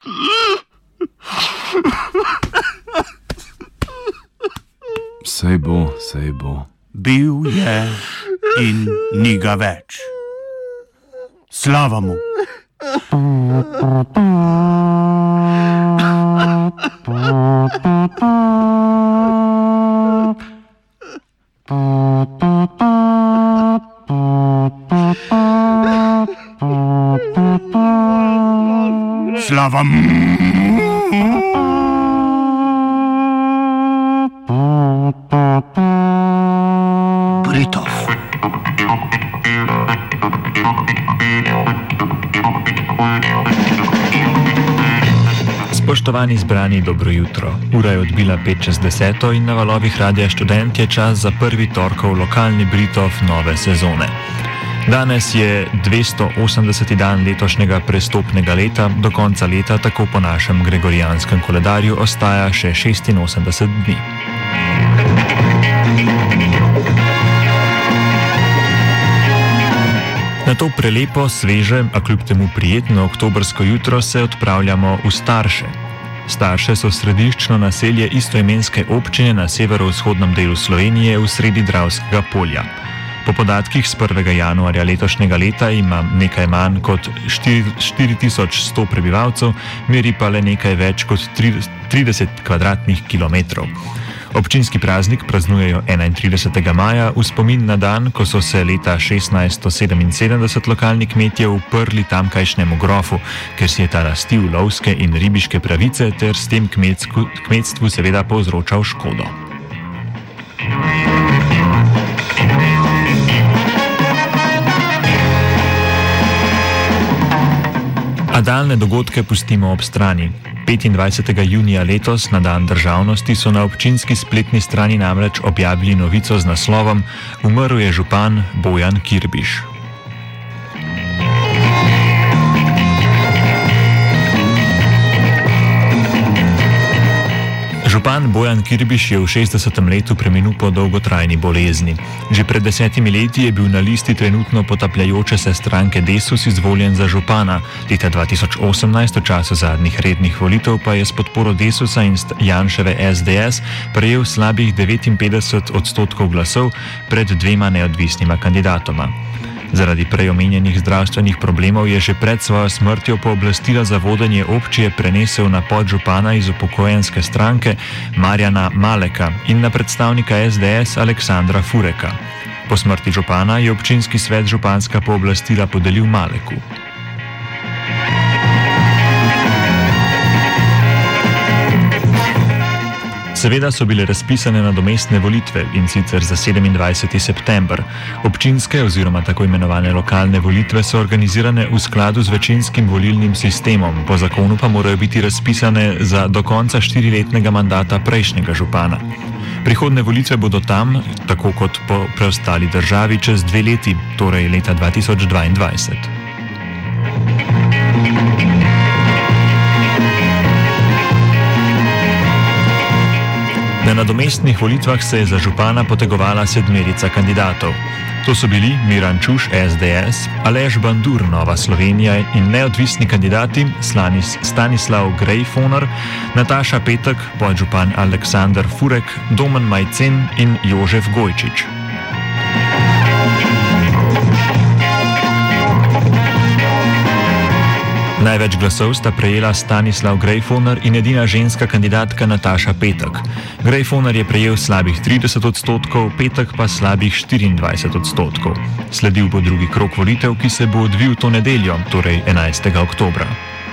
Sej bo, sej bo. Bil je in ni ga več. Slava mu. Slava mu. Britov. Spoštovani zbrani, dobro jutro. Ura je odbila 5:10 in na valovih Radia Študent je čas za prvi torkov lokalni Britov nove sezone. Danes je 280. dan letošnjega prestopnega leta, do konca leta tako po našem gregorijanskem koledarju ostaja še 86 dni. Na to prelepo, sveže, a kljub temu prijetno oktobrsko jutro se odpravljamo v Starše. Starše so središčno naselje istoimenske občine na severovzhodnem delu Slovenije v sredi Dravskega polja. Po podatkih z 1. januarja letošnjega leta ima nekaj manj kot 4100 prebivalcev, meri pa le nekaj več kot 30 kvadratnih kilometrov. Občinski praznik praznujejo 31. maja v spomin na dan, ko so se leta 1677 lokalni kmetje uprli tamkajšnjemu grofu, ker si je ta lastil lovske in ribiške pravice ter s tem kmetstvu seveda povzročal škodo. A daljne dogodke pustimo ob strani. 25. junija letos, na dan državnosti, so na občinski spletni strani namreč objavili novico z naslovom "Umrl je župan Bojan Kirbiš". Župan Bojan Kirbiš je v 60. letu preminul po dolgotrajni bolezni. Že pred 10 leti je bil na listi trenutno potapljajoče se stranke Desus izvoljen za župana. Leta 2018, v času zadnjih rednih volitev, pa je s podporo Desusa in Janševe SDS prejel slabih 59% glasov pred dvema neodvisnima kandidatoma. Zaradi prej omenjenih zdravstvenih problemov je že pred svojo smrtjo pooblastila za vodenje občine prenesel na podžupana iz upokojenske stranke Marjana Maleka in na predstavnika SDS Aleksandra Fureka. Po smrti župana je občinski svet županska pooblastila podelil Maleku. Seveda so bile razpisane nadomestne volitve, in sicer za 27. september. Občinske oziroma tako imenovane lokalne volitve so organizirane v skladu z večinskim volilnim sistemom, po zakonu pa morajo biti razpisane za do konca 4-letnega mandata prejšnjega župana. Prihodne volitve bodo tam, tako kot po preostali državi, čez 2 leti, torej leta 2022. Na nadomestnih volitvah se je za župana potegovala 7 kandidatov. To so bili Miran Čuš, SDS, Aleš Bandur, Nova Slovenija in neodvisni kandidati Stanislav Grejfoner, Nataša Petek, podžupan Aleksander Furek, Domen Majcen in Jožef Gojčič. Največ glasov sta prejela Stanislav Grejfoner in edina ženska kandidatka Nataša Petek. Grejfoner je prejel slabih 30%, Petek pa slabih 24%. Sledil bo drugi krog volitev, ki se bo odvil to nedeljo, torej 11. oktobra.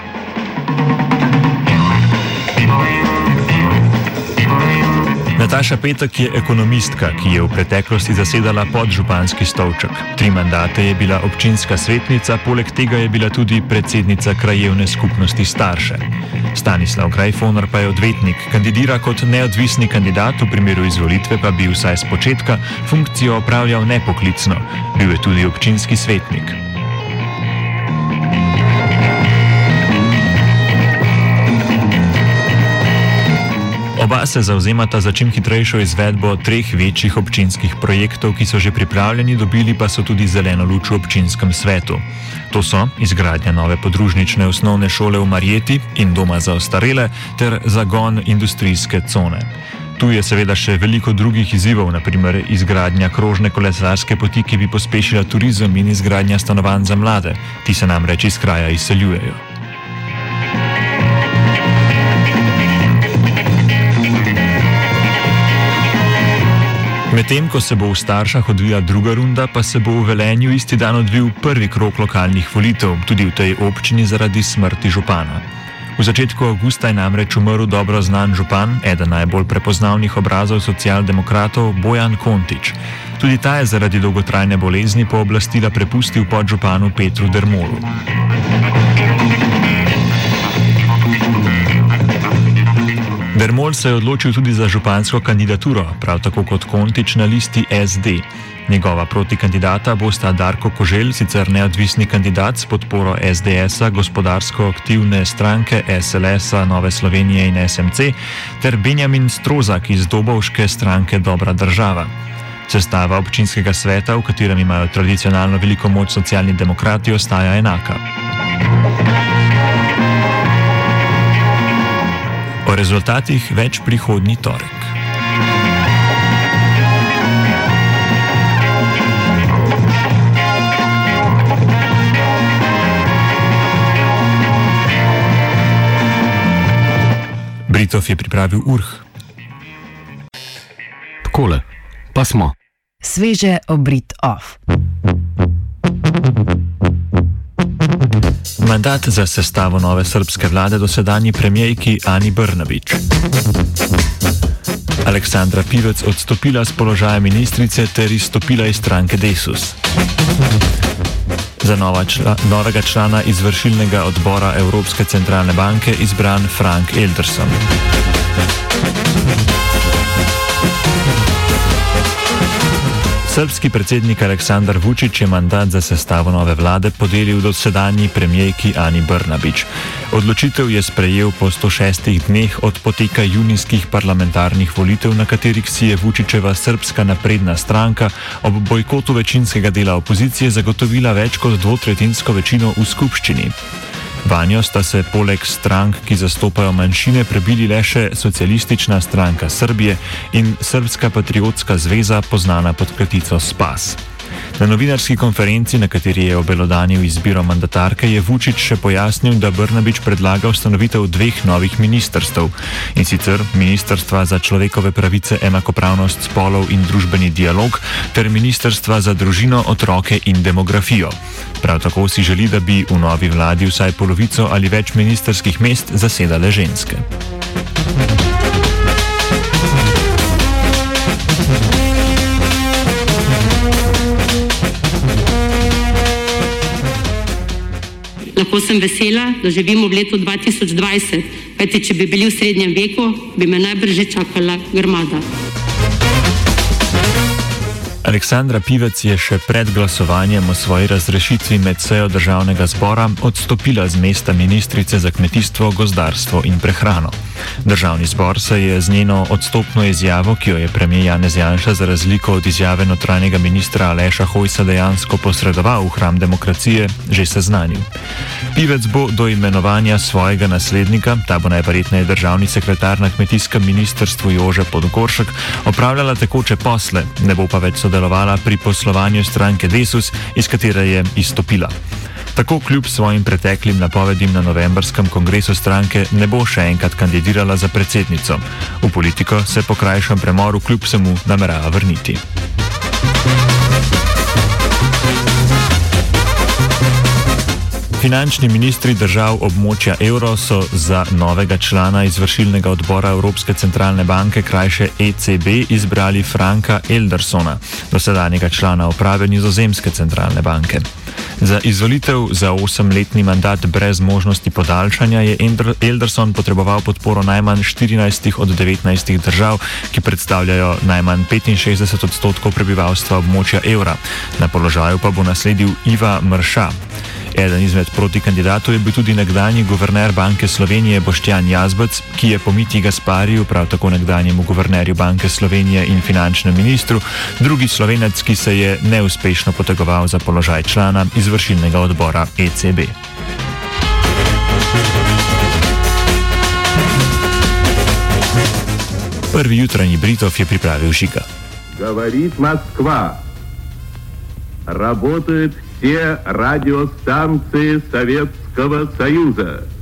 Nataša Petek je ekonomistka, ki je v preteklosti zasedala podžupanski stolček. 3 mandate je bila občinska svetnica, poleg tega je bila tudi predsednica krajevne skupnosti Starše. Stanislav Grejfoner pa je odvetnik, kandidira kot neodvisni kandidat, v primeru izvolitve pa bi vsaj z početka funkcijo opravljal nepoklicno. Bil je tudi občinski svetnik. Oba se zauzemata za čim hitrejšo izvedbo 3 večjih občinskih projektov, ki so že pripravljeni, dobili pa so tudi zeleno luč v občinskem svetu. To so izgradnja nove podružnične osnovne šole v Marjeti in doma za ostarele ter zagon industrijske cone. Tu je seveda še veliko drugih izzivov, naprimer izgradnja krožne kolesarske poti, ki bi pospešila turizem, in izgradnja stanovanj za mlade. Ti se namreč iz kraja izseljujejo. Medtem ko se bo v Staršah odvila druga runda, pa se bo v Velenju isti dan odvil prvi krog lokalnih volitev, tudi v tej občini zaradi smrti župana. V začetku avgusta je namreč umrl dobro znan župan, eden najbolj prepoznavnih obrazov socialdemokratov, Bojan Kontič. Tudi ta je zaradi dolgotrajne bolezni pooblastila prepustil podžupanu Petru Dermolu. Dermol se je odločil tudi za župansko kandidaturo, prav tako kot Kontič na listi SD. Njegova protikandidata bosta Darko Koželj, sicer neodvisni kandidat s podporo SDS-a, gospodarsko aktivne stranke SLS-a, Nove Slovenije in SMC, ter Benjamin Strozak iz dobovške stranke Dobra država. Sestava občinskega sveta, v katerem imajo tradicionalno veliko moč socialni demokrati, ostaja enaka. O rezultatih več prihodnji torek. Britov je pripravil Urh. Takole, pa smo. Sveže obrit off. Mandat za sestavo nove srbske vlade dosedanji premijerki Ani Brnabić. Aleksandra Pivec odstopila z položaja ministrice ter izstopila iz stranke Desus. Za novega člana izvršilnega odbora Evropske centralne banke izbran Frank Elderson. Srbski predsednik Aleksandar Vučić je mandat za sestavo nove vlade podelil dosedanji premijerki Ani Brnabić. Odločitev je sprejel po 106 dneh od poteka junijskih parlamentarnih volitev, na katerih si je Vučićeva Srbska napredna stranka ob bojkotu večinskega dela opozicije zagotovila več kot dvotretjinsko večino v skupščini. Vanjo sta se poleg strank, ki zastopajo manjšine, prebili le še Socialistična stranka Srbije in Srbska patriotska zveza, poznana pod kratico SPAS. Na novinarski konferenci, na kateri je obelodanil izbiro mandatarke, je Vučić še pojasnil, da Brnabić predlaga ustanovitev 2 novih ministrstev, in sicer Ministrstva za človekove pravice, enakopravnost spolov in družbeni dialog ter Ministrstva za družino, otroke in demografijo. Prav tako si želi, da bi v novi vladi vsaj polovico ali več ministrskih mest zasedale ženske. Lahko sem vesela, da živimo v letu 2020, kajti če bi bili v srednjem veku, bi me najbrž že čakala grmada. Aleksandra Pivec je še pred glasovanjem o svoji razrešitvi med sejo državnega zbora odstopila z mesta ministrice za kmetijstvo, gozdarstvo in prehrano. Državni zbor se je z njeno odstopno izjavo, ki jo je premier Janez Janša za razliko od izjave notranjega ministra Aleša Hojsa dejansko posredoval v hram demokracije, že seznanil. Pivec bo do imenovanja svojega naslednika, ta bo najverjetneje državni sekretar na kmetijskem ministrstvu Jože Podgoršek, opravljala tekoče posle, ne bo pa več sodelovala pri poslovanju stranke Desus, iz katere je izstopila. Tako kljub svojim preteklim napovedim na novembrskem kongresu stranke ne bo še enkrat kandidirala za predsednico. V politiko se po krajšem premoru kljub vsemu namerava vrniti. Finančni ministri držav območja evro so za novega člana izvršilnega odbora Evropske centralne banke, krajše ECB, izbrali Franka Eldersona, dosedanjega člana uprave Nizozemske centralne banke. Za izvolitev za 8-letni mandat brez možnosti podaljšanja je Elderson potreboval podporo najmanj 14 od 19 držav, ki predstavljajo najmanj 65% prebivalstva območja evra. Na položaju pa bo nasledil Iva Mrša. Eden izmed protikandidatov je bil tudi nekdanji guverner Banke Slovenije Boštjan Jazbec, ki je po Mitji Gaspariju, prav tako nekdanjemu guvernerju Banke Slovenije in finančnem ministru, drugi Slovenec, ki se je neuspešno potegoval za položaj člana izvršilnega odbora ECB. Prvi jutranji Britov je pripravil Žiga. Говорит Москва. Работают все радиостанции Советского Союза.